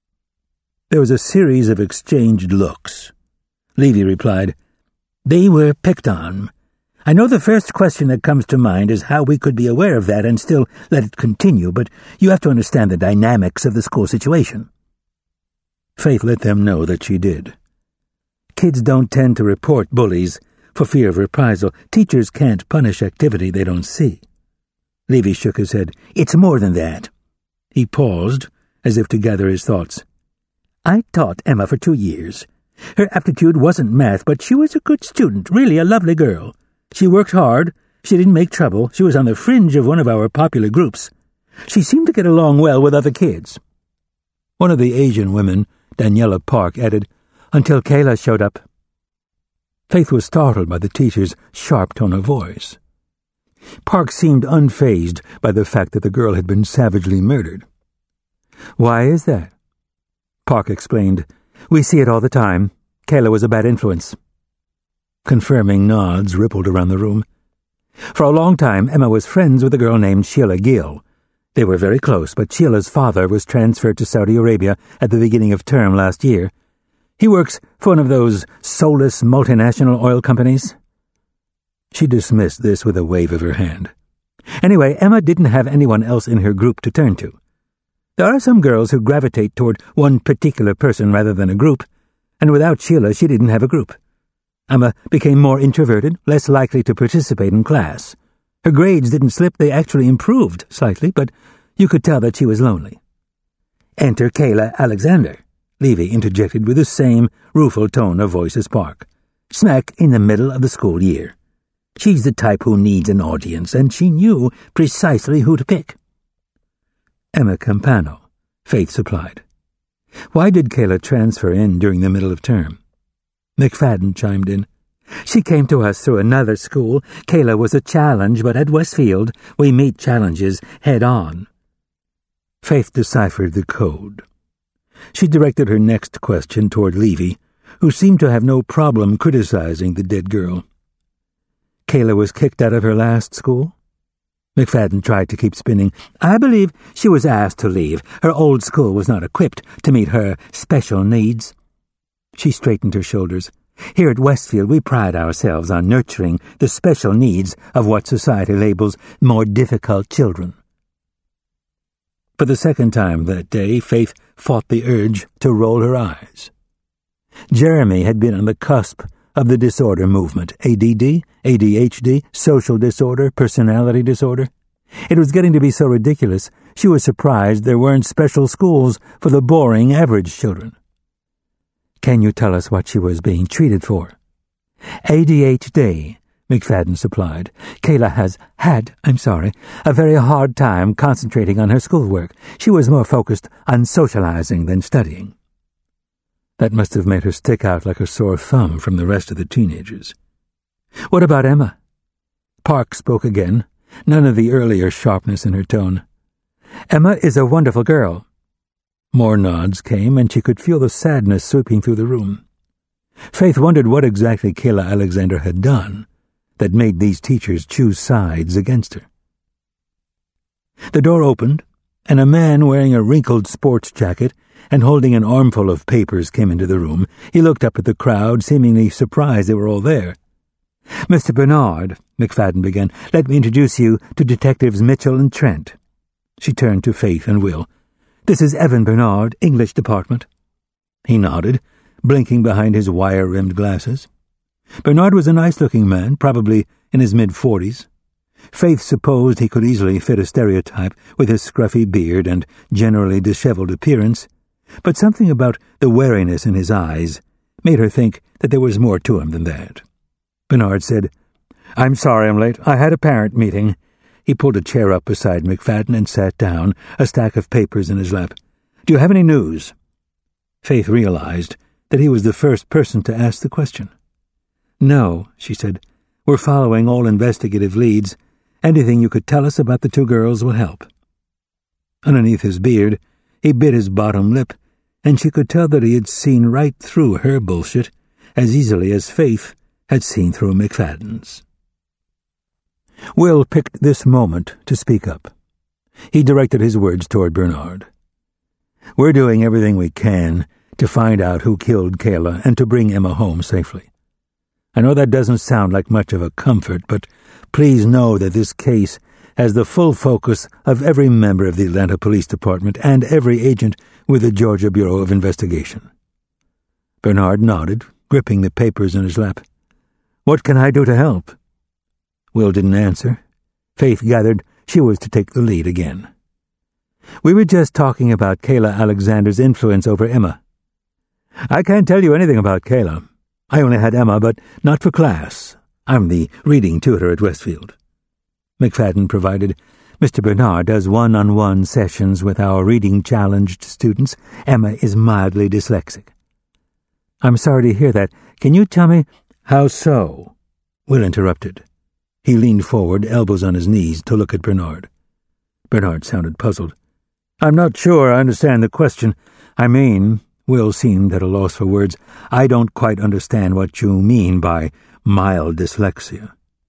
There was a series of exchanged looks. Levy replied, "They were picked on. I know the first question that comes to mind is how we could be aware of that and still let it continue, but you have to understand the dynamics of the school situation." Faith let them know that she did. Kids don't tend to report bullies for fear of reprisal. Teachers can't punish activity they don't see. Levy shook his head. "It's more than that." He paused, as if to gather his thoughts. "I taught Emma for two years. Her aptitude wasn't math, but she was a good student, really a lovely girl. She worked hard, she didn't make trouble, she was on the fringe of one of our popular groups. She seemed to get along well with other kids." One of the Asian women, Daniela Park, added, "Until Kayla showed up." Faith was startled by the teacher's sharp tone of voice. Park seemed unfazed by the fact that the girl had been savagely murdered. "Why is that?" Park explained, "We see it all the time. Kayla was a bad influence." Confirming nods rippled around the room. For a long time, Emma was friends with a girl named Sheila Gill. They were very close, but Sheila's father was transferred to Saudi Arabia at the beginning of term last year. He works for one of those soulless multinational oil companies. She dismissed this with a wave of her hand. Anyway, Emma didn't have anyone else in her group to turn to. There are some girls who gravitate toward one particular person rather than a group, and without Sheila she didn't have a group. Emma became more introverted, less likely to participate in class. Her grades didn't slip, they actually improved slightly, but you could tell that she was lonely. "Enter Kayla Alexander," Levy interjected with the same rueful tone of voice as Park. "Smack in the middle of the school year. She's the type who needs an audience, and she knew precisely who to pick." "Emma Campano," Faith supplied. "Why did Kayla transfer in during the middle of term?" McFadden chimed in. "She came to us through another school. Kayla was a challenge, but at Westfield we meet challenges head-on." Faith deciphered the code. She directed her next question toward Levy, who seemed to have no problem criticizing the dead girl. "Kayla was kicked out of her last school?" McFadden tried to keep spinning. "I believe she was asked to leave. Her old school was not equipped to meet her special needs." She straightened her shoulders. "Here at Westfield we pride ourselves on nurturing the special needs of what society labels more difficult children." For the second time that day, Faith fought the urge to roll her eyes. Jeremy had been on the cusp of the disorder movement, A D D, A D H D, social disorder, personality disorder. It was getting to be so ridiculous, she was surprised there weren't special schools for the boring average children. Can you tell us what she was being treated for? A D H D, McFadden supplied. Kayla has had, I'm sorry, a very hard time concentrating on her schoolwork. She was more focused on socializing than studying. That must have made her stick out like a sore thumb from the rest of the teenagers. What about Emma? Park spoke again, none of the earlier sharpness in her tone. Emma is a wonderful girl. More nods came, and she could feel the sadness sweeping through the room. Faith wondered what exactly Kayla Alexander had done that made these teachers choose sides against her. The door opened, and a man wearing a wrinkled sports jacket and holding an armful of papers came into the room. He looked up at the crowd, seemingly surprised they were all there. Mister Bernard, McFadden began, let me introduce you to Detectives Mitchell and Trent. She turned to Faith and Will. This is Evan Bernard, English Department. He nodded, blinking behind his wire-rimmed glasses. Bernard was a nice-looking man, probably in his mid-forties. Faith supposed he could easily fit a stereotype with his scruffy beard and generally disheveled appearance, but something about the wariness in his eyes made her think that there was more to him than that. Bernard said, I'm sorry I'm late. I had a parent meeting. He pulled a chair up beside McFadden and sat down, a stack of papers in his lap. Do you have any news? Faith realized that he was the first person to ask the question. No, she said. We're following all investigative leads. Anything you could tell us about the two girls will help. Underneath his beard, he bit his bottom lip, and she could tell that he had seen right through her bullshit as easily as Faith had seen through McFadden's. Will picked this moment to speak up. He directed his words toward Bernard. We're doing everything we can to find out who killed Kayla and to bring Emma home safely. I know that doesn't sound like much of a comfort, but please know that this case has the full focus of every member of the Atlanta Police Department and every agent with the Georgia Bureau of Investigation. Bernard nodded, gripping the papers in his lap. What can I do to help? Will didn't answer. Faith gathered she was to take the lead again. We were just talking about Kayla Alexander's influence over Emma. I can't tell you anything about Kayla. I only had Emma, but not for class. I'm the reading tutor at Westfield. McFadden provided. Mister Bernard does one-on-one sessions with our reading-challenged students. Emma is mildly dyslexic. I'm sorry to hear that. Can you tell me— How so? Will interrupted. He leaned forward, elbows on his knees, to look at Bernard. Bernard sounded puzzled. I'm not sure I understand the question. I mean, Will seemed at a loss for words, I don't quite understand what you mean by mild dyslexia.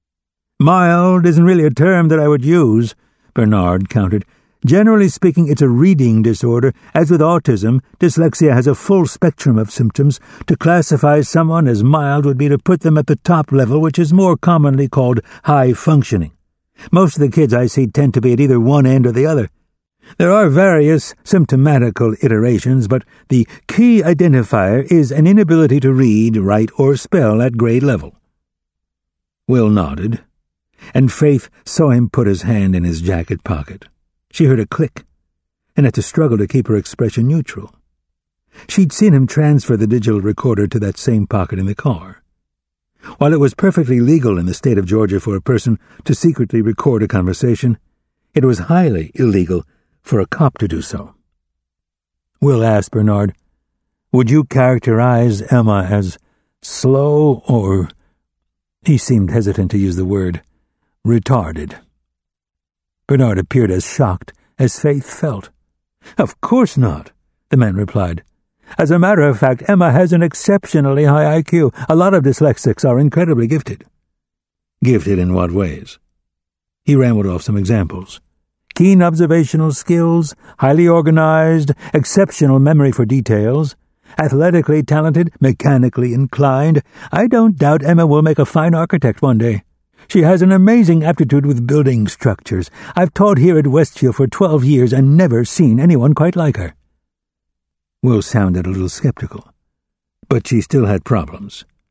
Mild isn't really a term that I would use, Bernard countered. Generally speaking, it's a reading disorder. As with autism, dyslexia has a full spectrum of symptoms. To classify someone as mild would be to put them at the top level, which is more commonly called high functioning. Most of the kids I see tend to be at either one end or the other. There are various symptomatical iterations, but the key identifier is an inability to read, write, or spell at grade level. Will nodded, and Faith saw him put his hand in his jacket pocket. She heard a click, and had to struggle to keep her expression neutral. She'd seen him transfer the digital recorder to that same pocket in the car. While it was perfectly legal in the state of Georgia for a person to secretly record a conversation, it was highly illegal for a cop to do so. Will asked Bernard, would you characterize Emma as slow or— he seemed hesitant to use the word— retarded? Bernard appeared as shocked as Faith felt. Of course not, the man replied. As a matter of fact, Emma has an exceptionally high I Q. A lot of dyslexics are incredibly gifted. Gifted in what ways? He rambled off some examples. Keen observational skills, highly organized, exceptional memory for details, athletically talented, mechanically inclined. I don't doubt Emma will make a fine architect one day. She has an amazing aptitude with building structures. I've taught here at Westfield for twelve years and never seen anyone quite like her. Will sounded a little skeptical, but she still had problems.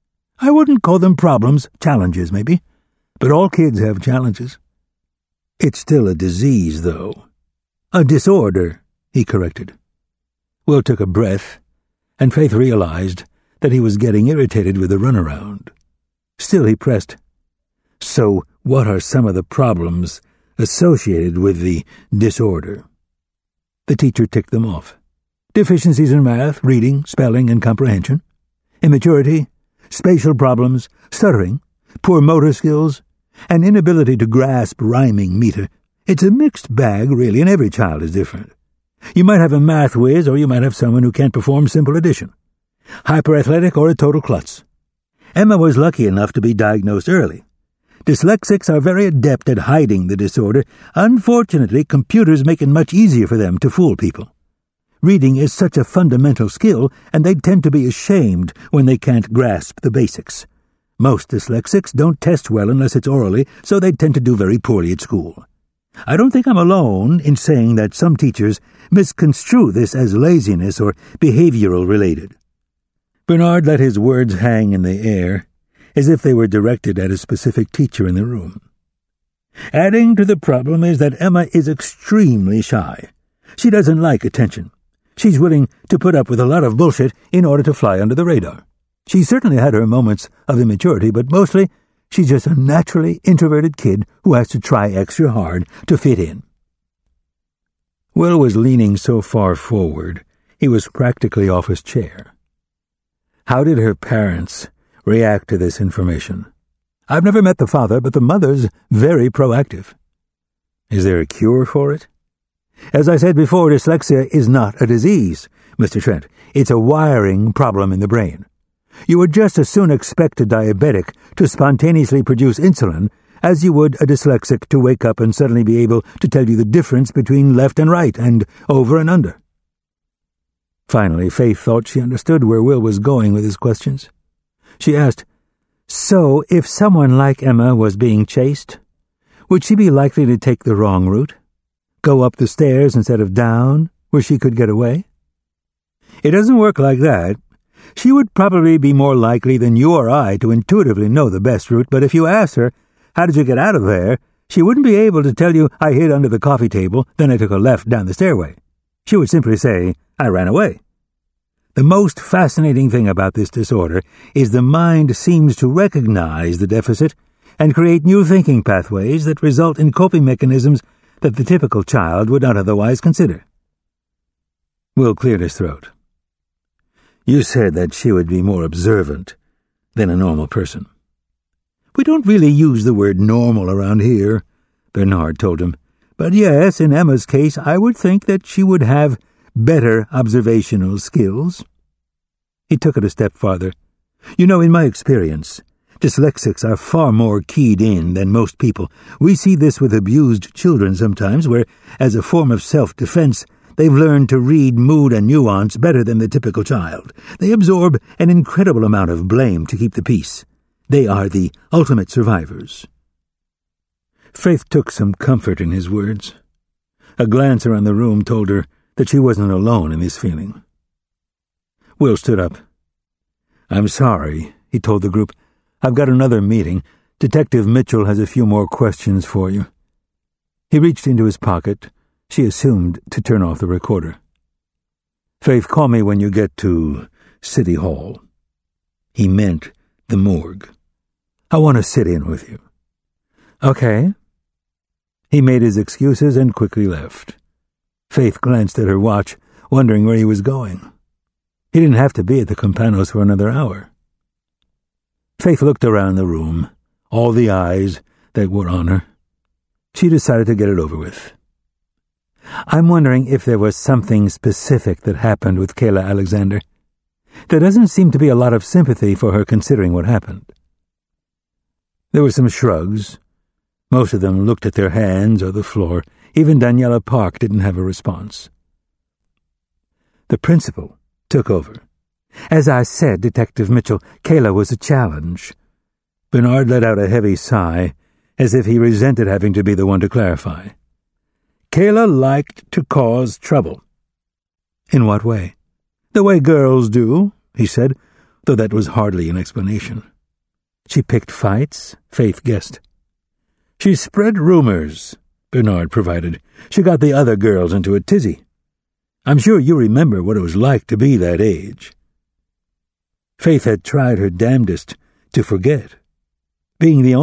I wouldn't call them problems, challenges, maybe. But all kids have challenges. It's still a disease, though. A disorder, he corrected. Will took a breath, and Faith realized that he was getting irritated with the runaround. Still he pressed. So what are some of the problems associated with the disorder? The teacher ticked them off. Deficiencies in math, reading, spelling, and comprehension. Immaturity, spatial problems, stuttering, poor motor skills, an inability to grasp rhyming meter. It's a mixed bag, really, and every child is different. You might have a math whiz, or you might have someone who can't perform simple addition. Hyperathletic or a total klutz. Emma was lucky enough to be diagnosed early. Dyslexics are very adept at hiding the disorder. Unfortunately, computers make it much easier for them to fool people. Reading is such a fundamental skill, and they tend to be ashamed when they can't grasp the basics. Most dyslexics don't test well unless it's orally, so they tend to do very poorly at school. I don't think I'm alone in saying that some teachers misconstrue this as laziness or behavioral related. Bernard let his words hang in the air, as if they were directed at a specific teacher in the room. Adding to the problem is that Emma is extremely shy. She doesn't like attention. She's willing to put up with a lot of bullshit in order to fly under the radar. She certainly had her moments of immaturity, but mostly she's just a naturally introverted kid who has to try extra hard to fit in. Will was leaning so far forward, he was practically off his chair. How did her parents react to this information? I've never met the father, but the mother's very proactive. Is there a cure for it? As I said before, dyslexia is not a disease, Mister Trent. It's a wiring problem in the brain. You would just as soon expect a diabetic to spontaneously produce insulin as you would a dyslexic to wake up and suddenly be able to tell you the difference between left and right and over and under. Finally, Faith thought she understood where Will was going with his questions. She asked, So, if someone like Emma was being chased, would she be likely to take the wrong route? Go up the stairs instead of down, where she could get away? It doesn't work like that. She would probably be more likely than you or I to intuitively know the best route, but if you asked her, how did you get out of there, she wouldn't be able to tell you, I hid under the coffee table, then I took a left down the stairway. She would simply say, I ran away. The most fascinating thing about this disorder is the mind seems to recognize the deficit and create new thinking pathways that result in coping mechanisms that the typical child would not otherwise consider. Will cleared his throat. You said that she would be more observant than a normal person. We don't really use the word normal around here, Bernard told him. But yes, in Emma's case, I would think that she would have better observational skills. He took it a step farther. You know, in my experience, dyslexics are far more keyed in than most people. We see this with abused children sometimes, where, as a form of self-defense, they've learned to read mood and nuance better than the typical child. They absorb an incredible amount of blame to keep the peace. They are the ultimate survivors. Faith took some comfort in his words. A glance around the room told her that she wasn't alone in this feeling. Will stood up. I'm sorry, he told the group. I've got another meeting. Detective Mitchell has a few more questions for you. He reached into his pocket. She assumed to turn off the recorder. Faith, call me when you get to City Hall. He meant the morgue. I want to sit in with you. Okay. He made his excuses and quickly left. Faith glanced at her watch, wondering where he was going. He didn't have to be at the Campanos for another hour. Faith looked around the room, all the eyes that were on her. She decided to get it over with. I'm wondering if there was something specific that happened with Kayla Alexander. There doesn't seem to be a lot of sympathy for her considering what happened. There were some shrugs. Most of them looked at their hands or the floor. Even Daniela Park didn't have a response. The principal took over. As I said, Detective Mitchell, Kayla was a challenge. Bernard let out a heavy sigh, as if he resented having to be the one to clarify. Kayla liked to cause trouble. In what way? The way girls do, he said, though that was hardly an explanation. She picked fights, Faith guessed. She spread rumors, Bernard provided. She got the other girls into a tizzy. I'm sure you remember what it was like to be that age. Faith had tried her damnedest to forget. Being the